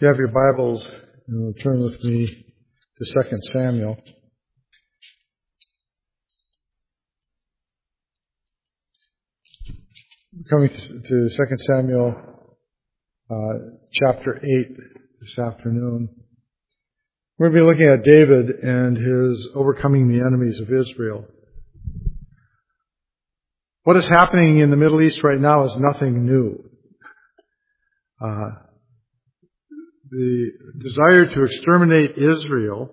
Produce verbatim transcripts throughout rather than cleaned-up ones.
If you have your Bibles, you'll turn with me to Second Samuel. We're coming to Second Samuel uh, chapter eight this afternoon. We're going to be looking at David and his overcoming the enemies of Israel. What is happening in the Middle East right now is nothing new. Uh, the desire to exterminate Israel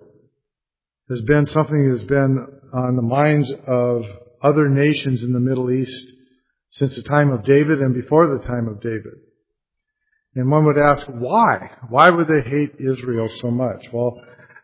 has been something that has been on the minds of other nations in the Middle East since the time of David and before the time of David. And one would ask, why? Why would they hate Israel so much? Well,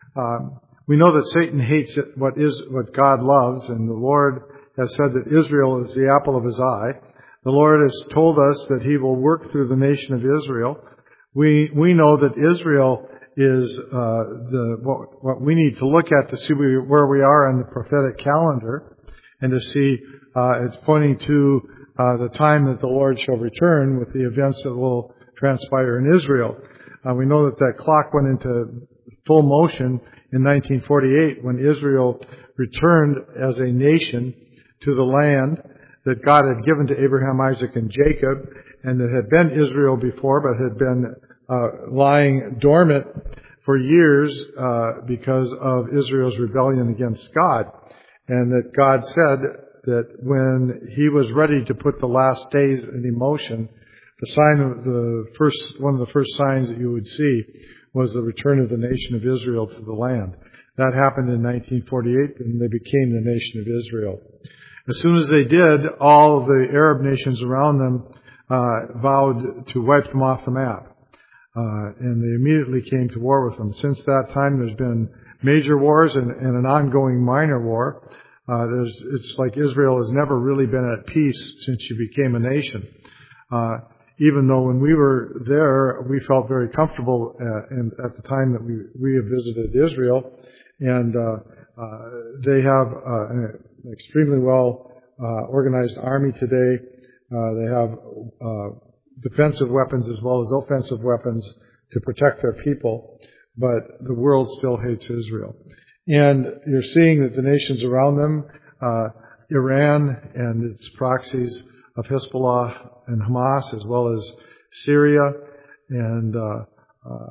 um, we know that Satan hates what is what God loves, and the Lord has said that Israel is the apple of His eye. The Lord has told us that He will work through the nation of Israel. We we know that Israel is uh, the what, what we need to look at to see where we are on the prophetic calendar, and to see uh, it's pointing to uh, the time that the Lord shall return with the events that will transpire in Israel. Uh, we know that that clock went into full motion in nineteen forty-eight when Israel returned as a nation to the land that God had given to Abraham, Isaac, and Jacob, and that had been Israel before, but had been uh, lying dormant for years uh, because of Israel's rebellion against God. And that God said that when He was ready to put the last days in motion, the sign of the first, one of the first signs that you would see was the return of the nation of Israel to the land. That happened in nineteen forty-eight, and they became the nation of Israel. As soon as they did, all of the Arab nations around them uh, vowed to wipe them off the map. Uh, and they immediately came to war with them. Since that time, there's been major wars and, and an ongoing minor war. Uh, there's, it's like Israel has never really been at peace since she became a nation. Uh, even though when we were there, we felt very comfortable uh, and at the time that we, we have visited Israel. And uh, uh, they have uh, an extremely well uh, organized army today. Uh, they have uh, defensive weapons as well as offensive weapons to protect their people. But the world still hates Israel. And you're seeing that the nations around them, uh, Iran and its proxies of Hezbollah and Hamas, as well as Syria and uh, uh,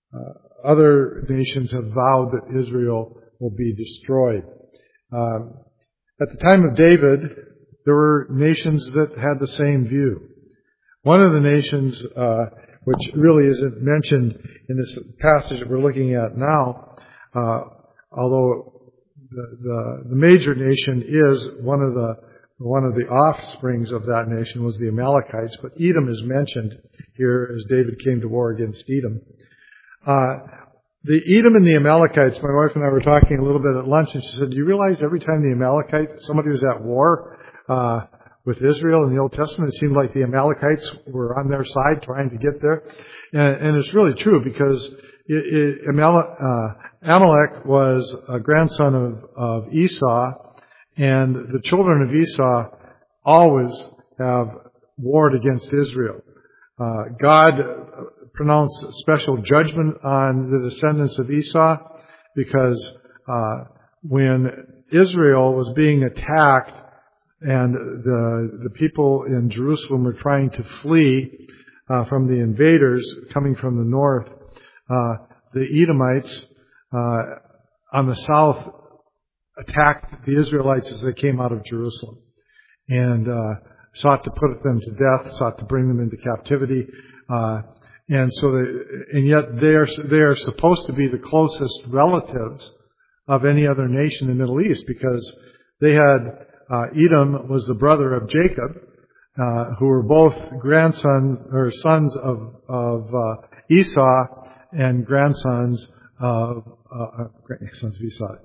uh, other nations have vowed that Israel will be destroyed. Um, at the time of David, there were nations that had the same view. One of the nations, uh, which really isn't mentioned in this passage that we're looking at now, uh, although the, the, the major nation is one of the one of the offsprings of that nation was the Amalekites, but Edom is mentioned here as David came to war against Edom. Uh, the Edom and the Amalekites, my wife and I were talking a little bit at lunch, and she said, do you realize every time the Amalekites, somebody was at war uh, with Israel in the Old Testament, it seemed like the Amalekites were on their side trying to get there? And, and it's really true because it, it, Amalek, uh, Amalek was a grandson of, of Esau, and the children of Esau always have warred against Israel. Uh, God pronounced special judgment on the descendants of Esau because uh, when Israel was being attacked and the the people in Jerusalem were trying to flee uh, from the invaders coming from the north, uh, the Edomites uh, on the south attacked the Israelites as they came out of Jerusalem and uh, sought to put them to death, sought to bring them into captivity. Uh, and so, they, and yet they are, they are supposed to be the closest relatives of any other nation in the Middle East because they had, uh, Edom was the brother of Jacob, uh, who were both grandsons or sons of, of uh, Esau and grandsons of, uh, grandsons of Esau.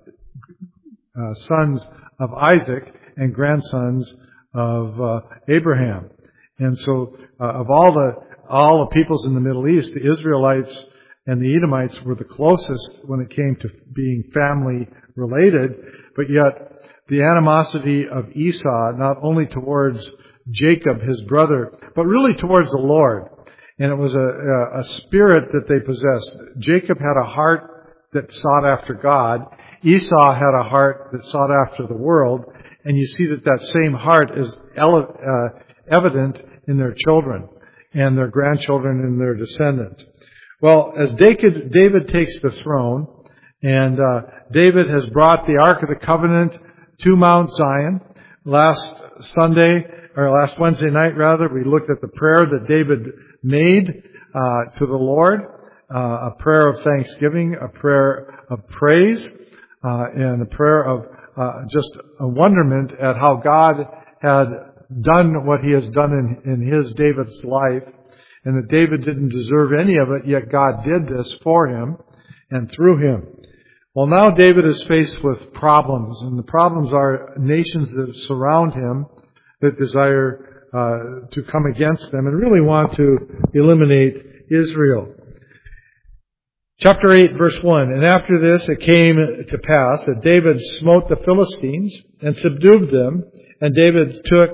Uh, sons of Isaac and grandsons of uh, Abraham. And so uh, of all the all the peoples in the Middle East, the Israelites and the Edomites were the closest when it came to being family related, but yet the animosity of Esau, not only towards Jacob, his brother, but really towards the Lord. And it was a, a, a spirit that they possessed. Jacob had a heart that sought after God. Esau had a heart that sought after the world. And you see that that same heart is ele- uh, evident in their children and their grandchildren and their descendants. Well, as David, David takes the throne, and uh, David has brought the Ark of the Covenant to Mount Zion. Last Sunday, or last Wednesday night rather, we looked at the prayer that David made uh, to the Lord, uh, a prayer of thanksgiving, a prayer of praise, uh, and a prayer of uh, just a wonderment at how God had done what He has done in, in his, David's life, and that David didn't deserve any of it, yet God did this for him and through him. Well, now David is faced with problems, and the problems are nations that surround him that desire uh, to come against them and really want to eliminate Israel. Chapter eight, verse one, and after this it came to pass that David smote the Philistines and subdued them, and David took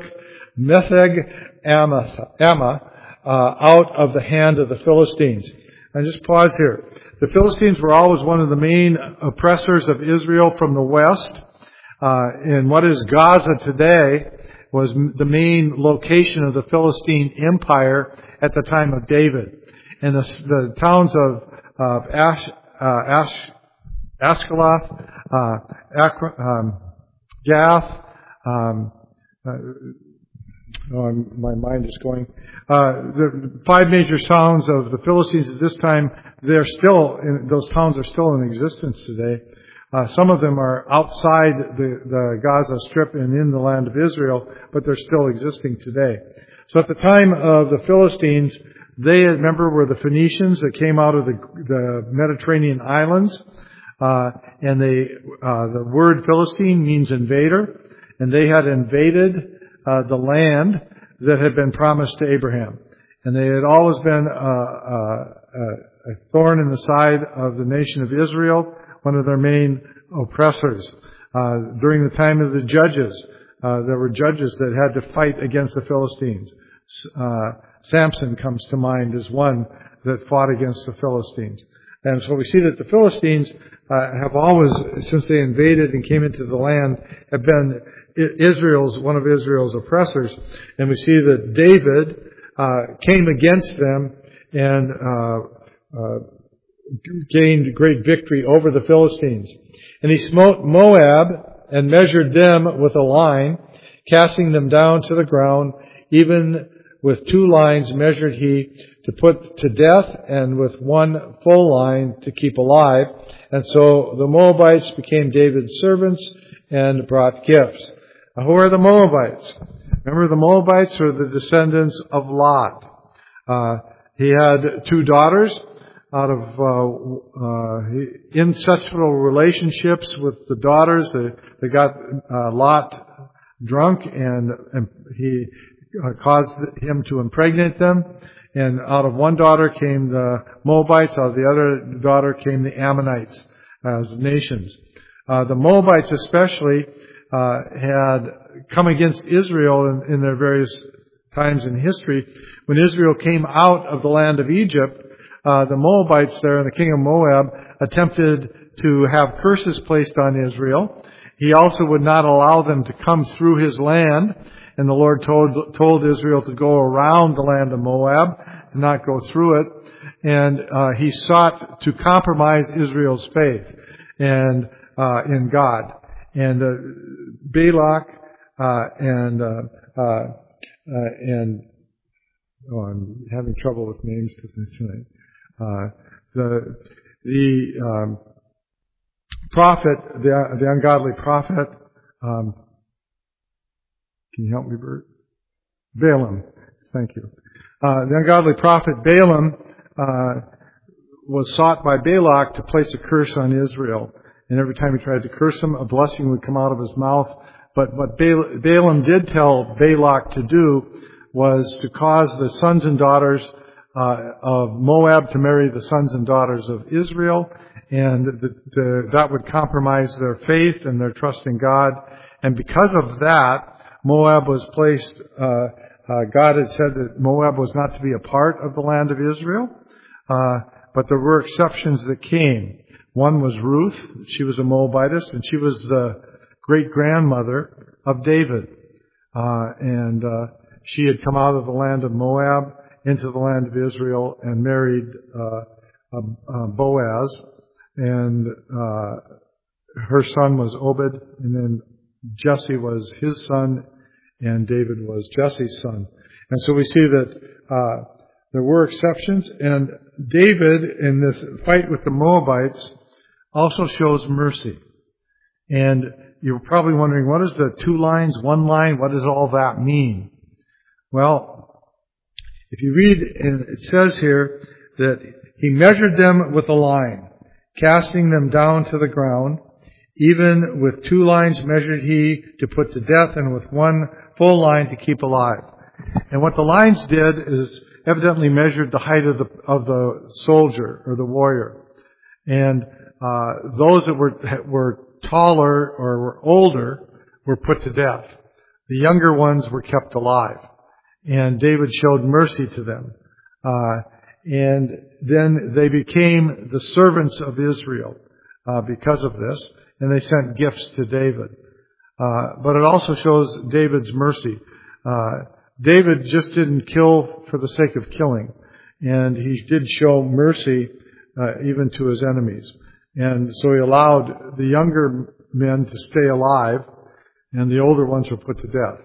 Metheg-Ammah uh, out of the hand of the Philistines. And just pause here. The Philistines were always one of the main oppressors of Israel from the west. Uh, in what is Gaza today was the main location of the Philistine Empire at the time of David. And the, the towns of, of Ash, uh, Ash, Ashkelon, uh, Akra, um, Gath, um, uh, oh, my mind is going. Uh, the five major towns of the Philistines at this time, they're still, in, those towns are still in existence today. Uh, some of them are outside the, the Gaza Strip and in the land of Israel, but they're still existing today. So at the time of the Philistines, they, remember, were the Phoenicians that came out of the, the Mediterranean islands. Uh, and they, uh, the word Philistine means invader. And they had invaded uh, the land that had been promised to Abraham. And they had always been uh, uh, a thorn in the side of the nation of Israel, one of their main oppressors. Uh, during the time of the judges, uh, there were judges that had to fight against the Philistines. Uh, Samson comes to mind as one that fought against the Philistines. And so we see that the Philistines uh, have always, since they invaded and came into the land, have been Israel's, one of Israel's oppressors. And we see that David uh, came against them and uh, uh, gained great victory over the Philistines. And he smote Moab and measured them with a line, casting them down to the ground, even with two lines measured he to put to death, and with one full line to keep alive. And so the Moabites became David's servants and brought gifts. Now, who are the Moabites? Remember, the Moabites are the descendants of Lot. Uh, he had two daughters out of uh, uh, incestual relationships with the daughters. They, they got uh, Lot drunk, and, and he uh, caused him to impregnate them. And out of one daughter came the Moabites, out of the other daughter came the Ammonites as nations. Uh, the Moabites especially uh, had come against Israel in, in their various times in history. When Israel came out of the land of Egypt, uh, the Moabites there and the king of Moab attempted to have curses placed on Israel. He also would not allow them to come through his land. And the Lord told, told Israel to go around the land of Moab, to not go through it. And uh, he sought to compromise Israel's faith and uh, in God. And uh, Balak uh, and uh, uh, uh, and oh, I'm having trouble with names tonight. Uh, the the um, prophet, the the ungodly prophet. Um, Can you help me, Bert? Balaam. Thank you. Uh, the ungodly prophet Balaam uh, was sought by Balak to place a curse on Israel. And every time he tried to curse him, a blessing would come out of his mouth. But what Bal- Balaam did tell Balak to do was to cause the sons and daughters uh, of Moab to marry the sons and daughters of Israel. And the, the, that would compromise their faith and their trust in God. And because of that, Moab was placed uh, uh, God had said that Moab was not to be a part of the land of Israel, uh, but there were exceptions that came. One was Ruth. She was a Moabitess, and she was the great-grandmother of David. Uh, and uh, she had come out of the land of Moab into the land of Israel and married uh, uh, Boaz. And uh, her son was Obed, and then Jesse was his son, and David was Jesse's son. And so we see that uh, there were exceptions, and David, in this fight with the Moabites, also shows mercy. And you're probably wondering, what is the two lines, one line, what does all that mean? Well, if you read, and it says here that he measured them with a line, casting them down to the ground. Even with two lines measured he to put to death, and with one full line to keep alive. And what the lines did is evidently measured the height of the of the soldier or the warrior. And uh, those that were were taller or were older were put to death. The younger ones were kept alive. And David showed mercy to them. Uh, and then they became the servants of Israel uh, because of this. And they sent gifts to David. Uh, but it also shows David's mercy. Uh, David just didn't kill for the sake of killing. And he did show mercy uh, even to his enemies. And so he allowed the younger men to stay alive, and the older ones were put to death.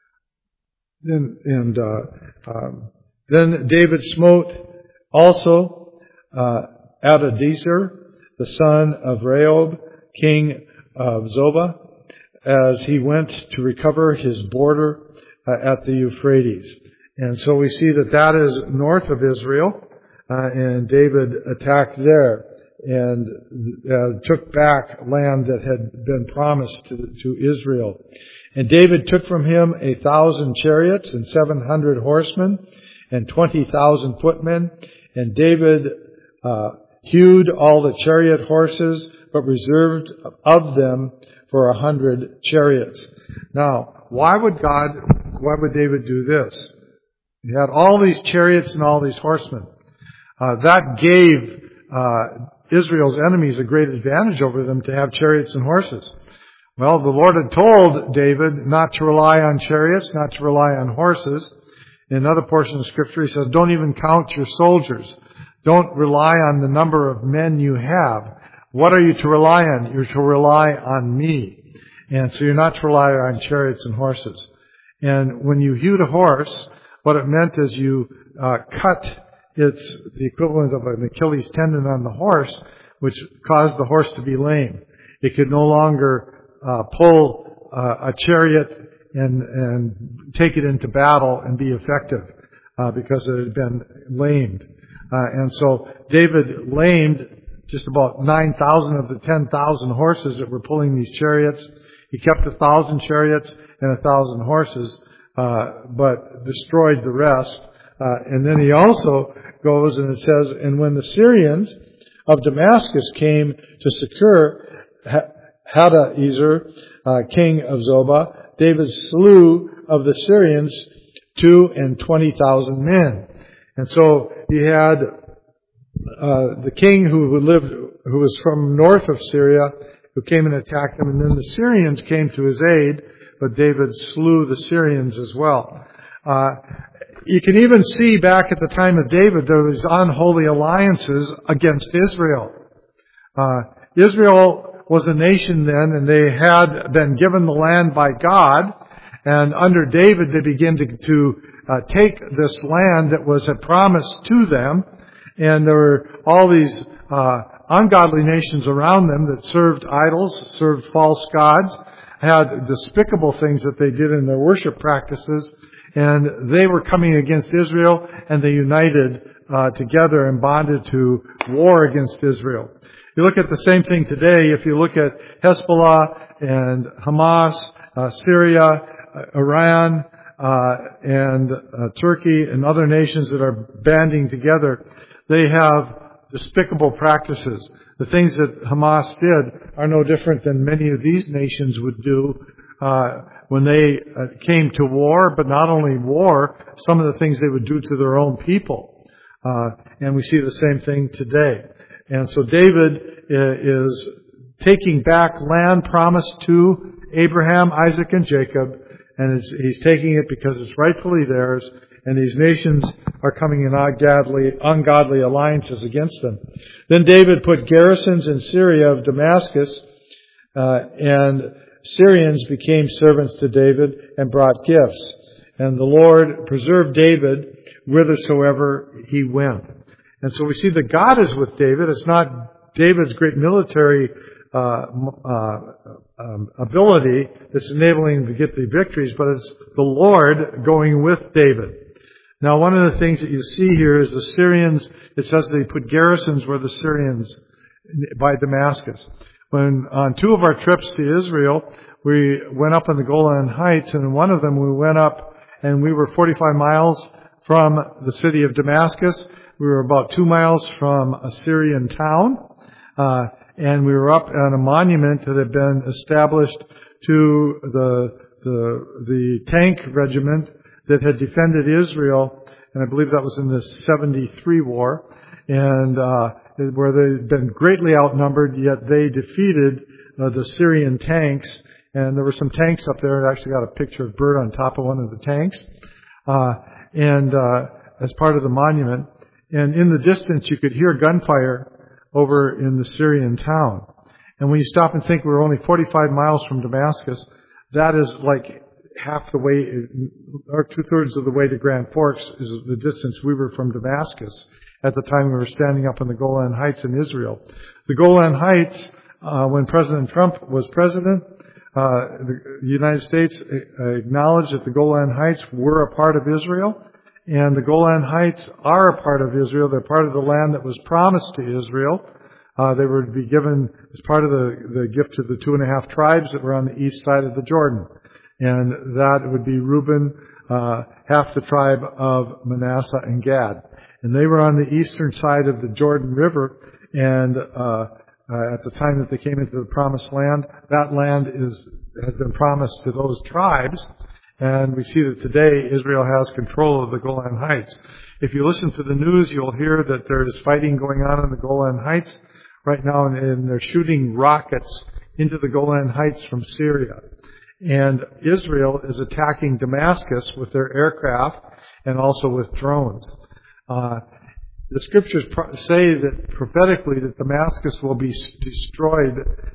Then, and uh, um, then David smote also uh, Adadizar, the son of Rehob, king of Zobah, as he went to recover his border uh, at the Euphrates. And so we see that that is north of Israel, uh, and David attacked there and uh, took back land that had been promised to, to Israel. And David took from him a thousand chariots and seven hundred horsemen and twenty thousand footmen. And David uh, hewed all the chariot horses, but reserved of them for a hundred chariots. Now, why would God, why would David do this? He had all these chariots and all these horsemen. Uh, that gave uh, Israel's enemies a great advantage over them to have chariots and horses. Well, the Lord had told David not to rely on chariots, not to rely on horses. In another portion of Scripture, he says, don't even count your soldiers. Don't rely on the number of men you have. What are you to rely on? You're to rely on me. And so you're not to rely on chariots and horses. And when you hewed a horse, what it meant is you uh, cut its the equivalent of an Achilles tendon on the horse, which caused the horse to be lame. It could no longer uh, pull uh, a chariot and and take it into battle and be effective uh, because it had been lamed. Uh, and so David lamed just about nine thousand of the ten thousand horses that were pulling these chariots. He kept a thousand chariots and a thousand horses, uh, but destroyed the rest. Uh, and then he also goes and it says, and when the Syrians of Damascus came to secure Hadaezer, uh, king of Zobah, David slew of the Syrians two and twenty thousand men. And so he had uh, the king who lived, who was from north of Syria, who came and attacked them, and then the Syrians came to his aid, but David slew the Syrians as well. Uh, you can even see back at the time of David, there was unholy alliances against Israel. Uh, Israel was a nation then, and they had been given the land by God, and under David they began to, to uh, take this land that was a promise to them, and there were all these uh, ungodly nations around them that served idols, served false gods, had despicable things that they did in their worship practices, and they were coming against Israel, and they united uh, together and bonded to war against Israel. You look at the same thing today. If you look at Hezbollah and Hamas, uh, Syria, uh, Iran, uh, and uh, Turkey, and other nations that are banding together, they have despicable practices. The things that Hamas did are no different than many of these nations would do. Uh, when they uh, came to war, but not only war, some of the things they would do to their own people. Uh, and we see the same thing today. And so David uh, is taking back land promised to Abraham, Isaac, and Jacob, and it's, he's taking it because it's rightfully theirs, and these nations are coming in ungodly, ungodly alliances against them. Then David put garrisons in Syria of Damascus, uh, and Syrians became servants to David and brought gifts. And the Lord preserved David whithersoever he went. And so we see that God is with David. It's not David's great military uh, uh, um, ability that's enabling him to get the victories, but it's the Lord going with David. Now, one of the things that you see here is the Syrians, it says they put garrisons where the Syrians, by Damascus. When on two of our trips to Israel, we went up on the Golan Heights, and in one of them we went up and we were forty-five miles from the city of Damascus. We were about two miles from a Syrian town, uh, and we were up on a monument that had been established to the the the tank regiment that had defended Israel, and I believe that was in the seventy-three war, and uh, where they had been greatly outnumbered, yet they defeated uh, the Syrian tanks, and there were some tanks up there. I actually got a picture of Bert on top of one of the tanks, uh, and uh, as part of the monument. And in the distance, you could hear gunfire over in the Syrian town. And when you stop and think we're only forty-five miles from Damascus, that is like half the way, or two-thirds of the way to Grand Forks is the distance we were from Damascus at the time we were standing up on the Golan Heights in Israel. The Golan Heights, uh, when President Trump was president, uh, the United States acknowledged that the Golan Heights were a part of Israel. And the Golan Heights are a part of Israel. They're part of the land that was promised to Israel. Uh, they were to be given as part of the, the gift to the two and a half tribes that were on the east side of the Jordan. And that would be Reuben, uh, half the tribe of Manasseh and Gad. And they were on the eastern side of the Jordan River. And uh, uh, at the time that they came into the promised land, that land is has been promised to those tribes. And we see that today Israel has control of the Golan Heights. If you listen to the news, you'll hear that there's fighting going on in the Golan Heights right now, and they're shooting rockets into the Golan Heights from Syria. And Israel is attacking Damascus with their aircraft and also with drones. Uh, the scriptures pro- say that prophetically that Damascus will be s- destroyed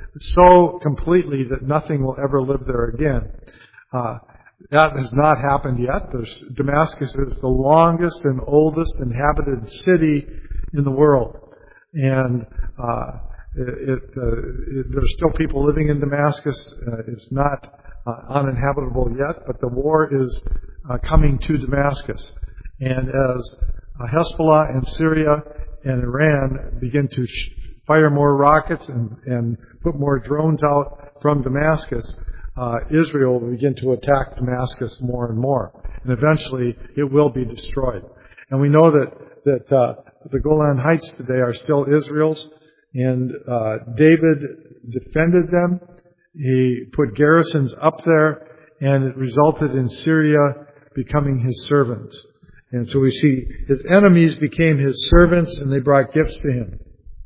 so completely that nothing will ever live there again. Uh, That has not happened yet. There's, Damascus is the longest and oldest inhabited city in the world. And uh, it, it, uh, it, there's still people living in Damascus. Uh, it's not uh, uninhabitable yet, but the war is uh, coming to Damascus. And as uh, Hezbollah and Syria and Iran begin to sh- fire more rockets and, and put more drones out from Damascus, Uh, Israel will begin to attack Damascus more and more, and eventually it will be destroyed. And we know that that uh, the Golan Heights today are still Israel's, and uh, David defended them. He put garrisons up there, and it resulted in Syria becoming his servants. And so we see his enemies became his servants, and they brought gifts to him.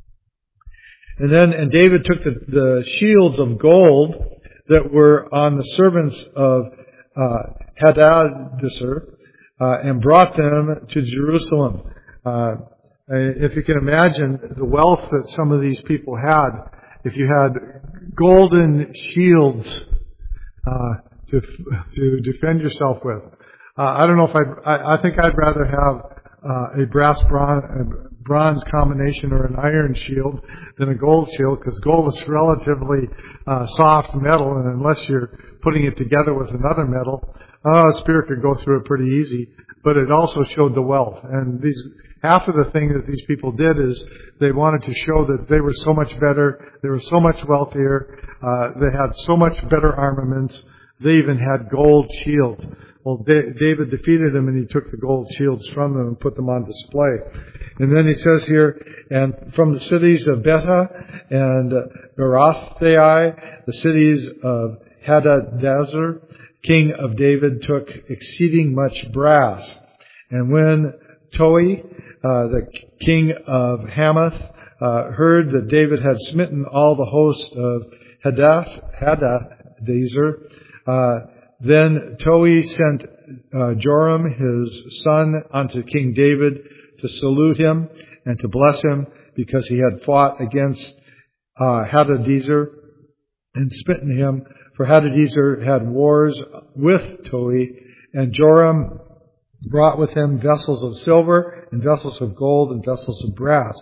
And then, and David took the, the shields of gold that were on the servants of uh, Hadadezer uh, and brought them to Jerusalem. Uh, if you can imagine the wealth that some of these people had, if you had golden shields uh, to to defend yourself with, uh, I don't know if I'd, I I think I'd rather have uh, a brass bronze. bronze combination or an iron shield than a gold shield, because gold is relatively uh, soft metal, and unless you're putting it together with another metal, uh, a spear could go through it pretty easy. But it also showed the wealth. And these half of the thing that these people did is they wanted to show that they were so much better, they were so much wealthier, uh, they had so much better armaments, they even had gold shields. Well, David defeated them, and he took the gold shields from them and put them on display. And then he says here, and from the cities of Betha and Berothai, the cities of Hadadezer king of David, took exceeding much brass. And when Toi, uh, the king of Hamath, uh, heard that David had smitten all the host of Hadath, Hadadezer, uh, then Toi sent uh, Joram, his son, unto King David to salute him and to bless him, because he had fought against uh, Hadadezer and smitten him. For Hadadezer had wars with Toi, and Joram brought with him vessels of silver and vessels of gold and vessels of brass.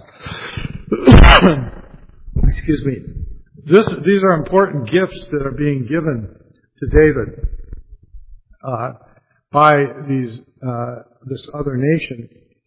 Excuse me. This, these are important gifts that are being given to David uh, by these uh, this other nation.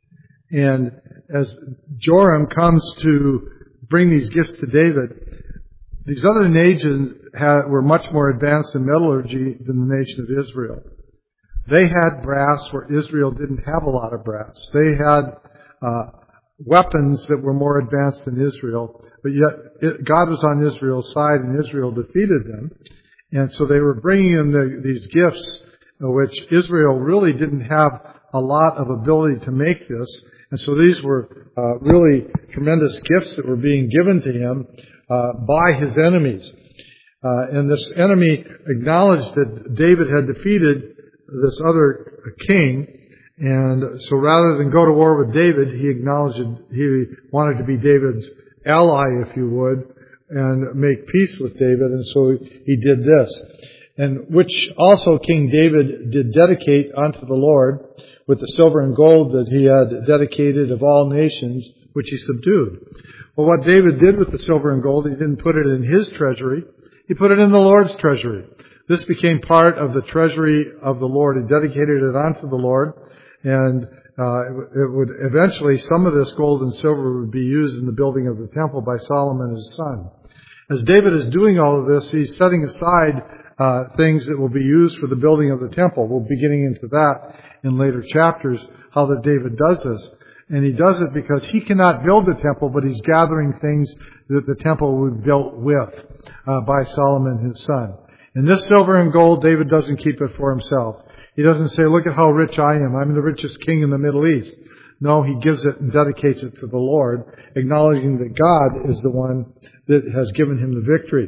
And as Joram comes to bring these gifts to David, these other nations had, were much more advanced in metallurgy than the nation of Israel. They had brass where Israel didn't have a lot of brass. They had uh, weapons that were more advanced than Israel, but yet it, God was on Israel's side, and Israel defeated them. And so they were bringing in the, these gifts, uh, which Israel really didn't have a lot of ability to make this. And so these were uh, really tremendous gifts that were being given to him uh, by his enemies. Uh, and this enemy acknowledged that David had defeated this other king, and so rather than go to war with David, he acknowledged that he wanted to be David's ally, if you would, and make peace with David, and so he did this. And which also King David did dedicate unto the Lord with the silver and gold that he had dedicated of all nations, which he subdued. Well, what David did with the silver and gold, he didn't put it in his treasury, he put it in the Lord's treasury. This became part of the treasury of the Lord. He dedicated it unto the Lord, and uh, it would eventually, some of this gold and silver would be used in the building of the temple by Solomon his son. As David is doing all of this, he's setting aside uh, things that will be used for the building of the temple. We'll be getting into that in later chapters, how that David does this. And he does it because he cannot build the temple, but he's gathering things that the temple would be built with uh, by Solomon his son. And this silver and gold, David doesn't keep it for himself. He doesn't say, look at how rich I am. I'm the richest king in the Middle East. No, he gives it and dedicates it to the Lord, acknowledging that God is the one that has given him the victory.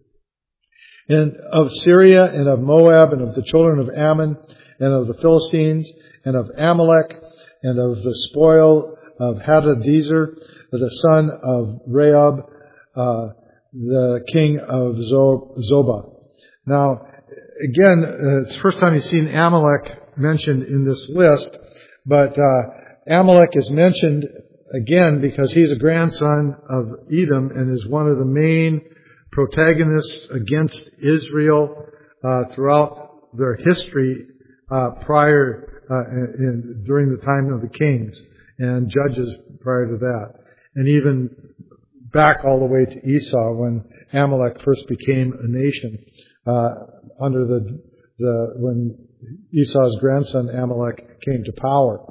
And of Syria and of Moab and of the children of Ammon and of the Philistines and of Amalek and of the spoil of Hadadezer, the son of Rehob, uh, the king of Zobah. Now, again, uh, it's the first time you've seen Amalek mentioned in this list, but uh, Amalek is mentioned again because he's a grandson of Edom and is one of the main protagonists against Israel uh, throughout their history uh, prior uh, in, during the time of the kings and judges prior to that, and even back all the way to Esau when Amalek first became a nation. Uh, under the, the, when Esau's grandson Amalek came to power.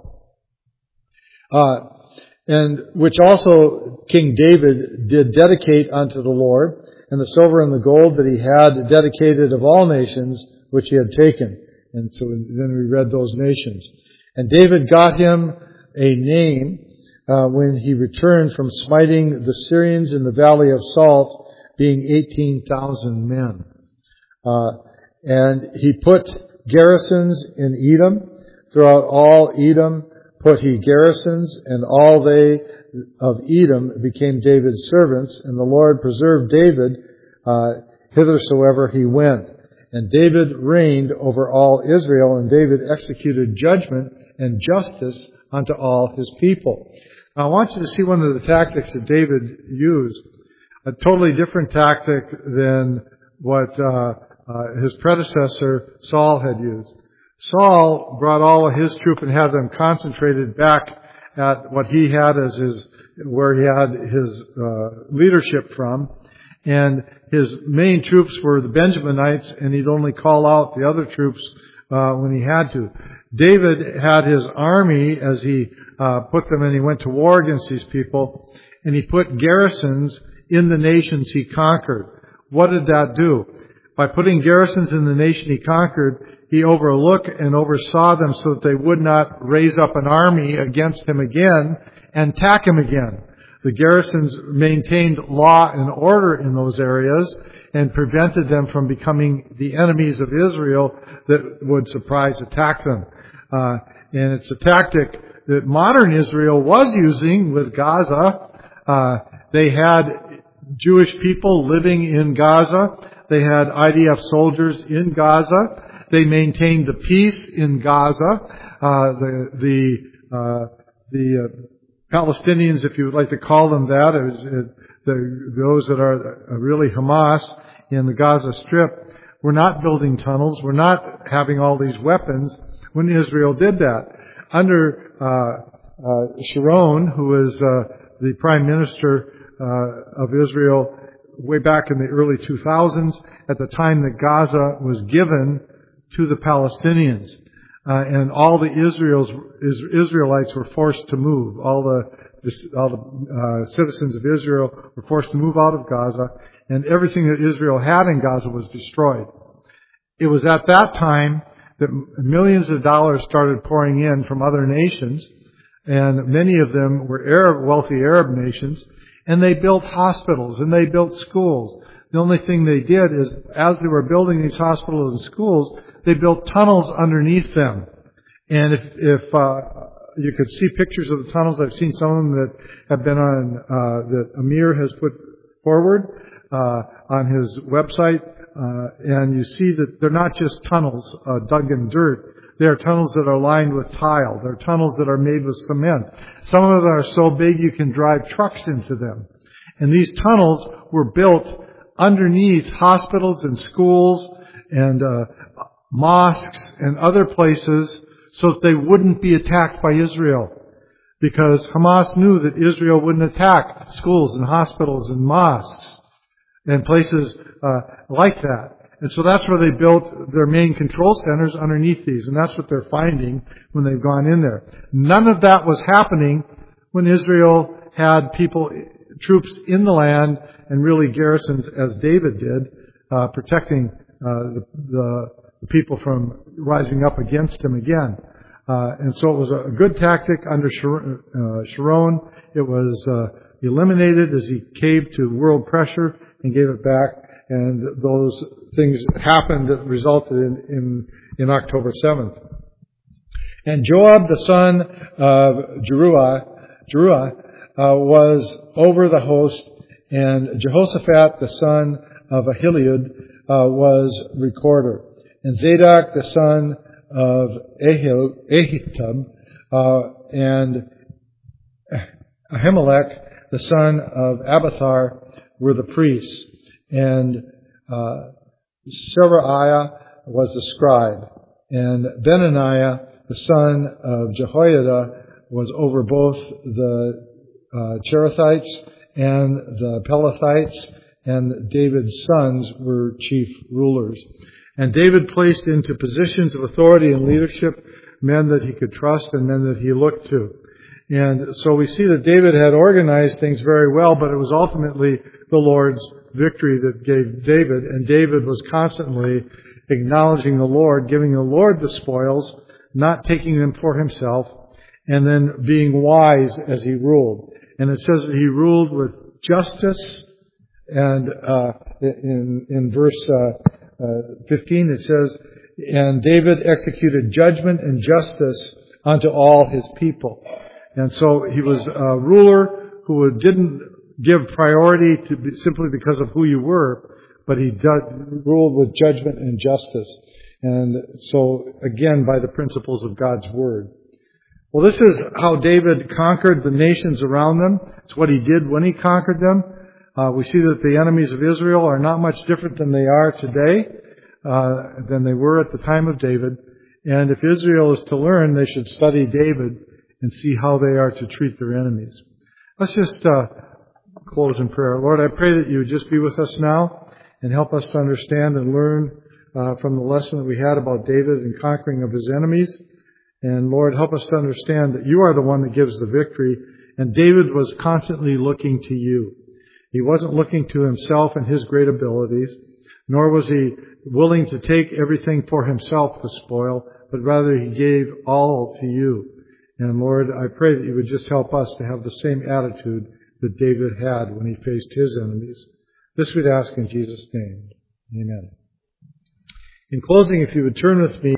Uh, and which also King David did dedicate unto the Lord, and the silver and the gold that he had dedicated of all nations, which he had taken. And so then we read those nations. And David got him a name, uh, when he returned from smiting the Syrians in the Valley of Salt, being eighteen thousand men. Uh, and he put garrisons in Edom. Throughout all Edom put he garrisons, and all they of Edom became David's servants, and the Lord preserved David uh, hithersoever he went. And David reigned over all Israel, and David executed judgment and justice unto all his people. Now I want you to see one of the tactics that David used, a totally different tactic than what uh, Uh, his predecessor, Saul, had used. Saul brought all of his troops and had them concentrated back at what he had as his, where he had his uh, leadership from. And his main troops were the Benjaminites, and he'd only call out the other troops uh, when he had to. David had his army as he uh, put them, and he went to war against these people, and he put garrisons in the nations he conquered. What did that do? by putting garrisons in the nation he conquered, he overlooked and oversaw them so that they would not raise up an army against him again and attack him again. The garrisons maintained law and order in those areas and prevented them from becoming the enemies of Israel that would surprise attack them. Uh, and it's a tactic that modern Israel was using with Gaza. Uh, they had Jewish people living in Gaza. They had I D F soldiers in Gaza. They maintained the peace in Gaza. Uh, the the uh, the uh, Palestinians, if you would like to call them that, it was, it, the, those that are really Hamas in the Gaza Strip, were not building tunnels. We're not having all these weapons when Israel did that. Under uh, uh, Sharon, who was uh, the prime minister uh, of Israel way back in the early two thousands, at the time that Gaza was given to the Palestinians. Uh, and all the Israel's, Israelites were forced to move. All the, all the uh, citizens of Israel were forced to move out of Gaza, and everything that Israel had in Gaza was destroyed. It was at that time that millions of dollars started pouring in from other nations, and many of them were Arab, wealthy Arab nations, and they built hospitals and they built schools. The only thing they did is, as they were building these hospitals and schools, they built tunnels underneath them. And if, if uh, you could see pictures of the tunnels, I've seen some of them that have been on, uh, that Amir has put forward uh, on his website. Uh, and you see that they're not just tunnels uh, dug in dirt. They are tunnels that are lined with tile. They're tunnels that are made with cement. Some of them are so big you can drive trucks into them. And these tunnels were built underneath hospitals and schools and uh, mosques and other places so that they wouldn't be attacked by Israel. Because Hamas knew that Israel wouldn't attack schools and hospitals and mosques and places uh, like that. And so that's where they built their main control centers underneath these. And that's what they're finding when they've gone in there. None of that was happening when Israel had people, troops in the land and really garrisons, as David did, uh, protecting uh, the, the, the people from rising up against him again. Uh, and so it was a good tactic under Sharon. It was uh, eliminated as he caved to world pressure and gave it back. And those things happened that resulted in, in, in October seventh. And Joab, the son of Jeruah, Jeruah uh, was over the host, and Jehoshaphat, the son of Ahilud, uh, was recorder. And Zadok, the son of Ahitub, uh, and Ahimelech, the son of Abiathar, were the priests. And uh, Seraiah was the scribe. And Benaniah, the son of Jehoiada, was over both the uh, Cherethites and the Pelethites, and David's sons were chief rulers. And David placed into positions of authority and leadership men that he could trust and men that he looked to. And so we see that David had organized things very well, but it was ultimately the Lord's victory that gave David. And David was constantly acknowledging the Lord, giving the Lord the spoils, not taking them for himself, and then being wise as he ruled. And it says that he ruled with justice. And uh, in, in verse uh, uh, fifteen it says, and David executed judgment and justice unto all his people. And so he was a ruler who didn't give priority to be, simply because of who you were, but he did, ruled with judgment and justice. And so, again, by the principles of God's Word. Well, this is how David conquered the nations around them. It's what he did when he conquered them. Uh, we see that the enemies of Israel are not much different than they are today, uh, than they were at the time of David. And if Israel is to learn, they should study David and see how they are to treat their enemies. Let's just uh, close in prayer. Lord, I pray that you would just be with us now and help us to understand and learn uh, from the lesson that we had about David and conquering of his enemies. And Lord, help us to understand that you are the one that gives the victory. And David was constantly looking to you. He wasn't looking to himself and his great abilities, Nor was he willing to take everything for himself, the spoil, but rather he gave all to you. And Lord, I pray that you would just help us to have the same attitude that David had when he faced his enemies. This we'd ask in Jesus' name. Amen. In closing, if you would turn with me